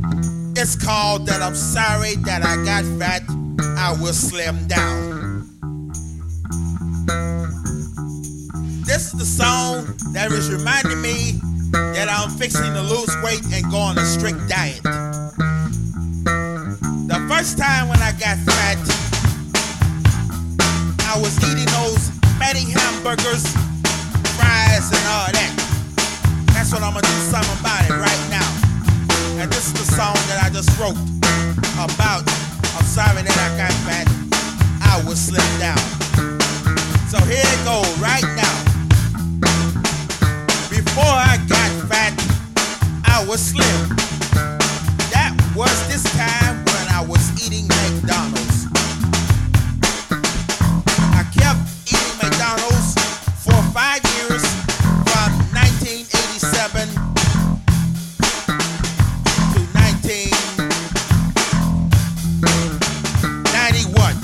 It's called that I'm sorry that I got fat, I will slim down. This is the song that is reminding me that I'm fixing to lose weight and go on a strict diet. The first time when I got fat, I was eating those fatty hamburgers, fries, and all that. That's what I'm gonna do something about it right now. And this is the song that I just wrote about I'm sorry that I got fat, I will slim down. So here it goes right now. Before I got fat, I was slim. That was this time when I was eating McDonald's. I kept eating McDonald's for 5 years from 1987 to 1991.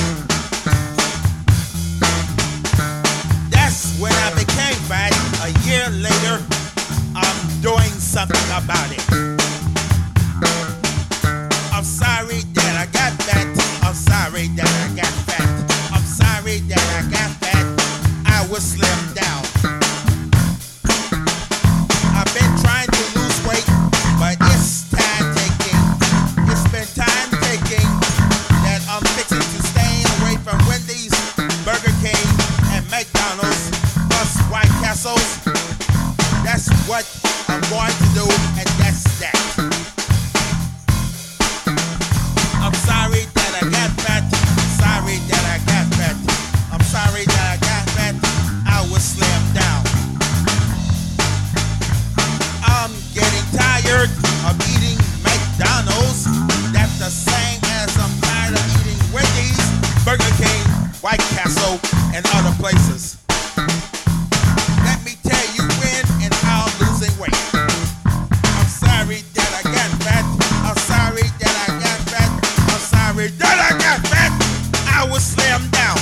That's when I became fat. A year later, I'm doing something about it. I'm sorry that I got fat. I'm sorry that I got fat. I'm sorry that I got fat. I will slim down. I've been trying to lose weight, but it's time taking. It's been time taking that I'm fixing to stay away from Wendy's, Burger King, and McDonald's, plus White Castles. That's what I'm going to do, and that's that. I'm sorry that I got fat. Sorry that I got fat. I'm sorry that I got fat. I will slim down. I'm getting tired of eating McDonald's. That's the same as I'm tired of eating Wendy's, Burger King, White Castle, and other places. Let me tell you when and how I'm losing weight. I'm sorry that I got fat. I'm sorry that I got fat. I'm sorry that I got fat. I will slim down.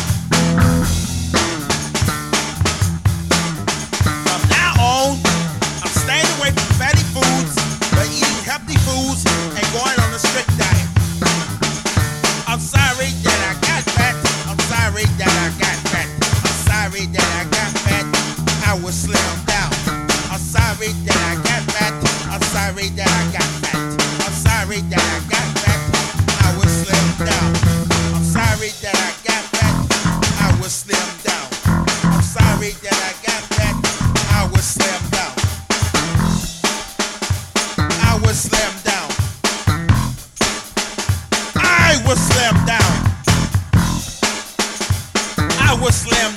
From now on, I'm staying away from fatty foods, but eating healthy foods and going on a strict diet. I'm sorry that I got fat. I'm sorry that I got fat. I'm sorry that I got fat. I will slim down. I'm sorry that I got fat. I'm sorry that I got fat. I'm sorry that I got fat. I will slim down. I'm sorry that I got fat. I will slim down. I'm sorry that I got fat. I will slim down. I will slim down. I will slim down. I will slim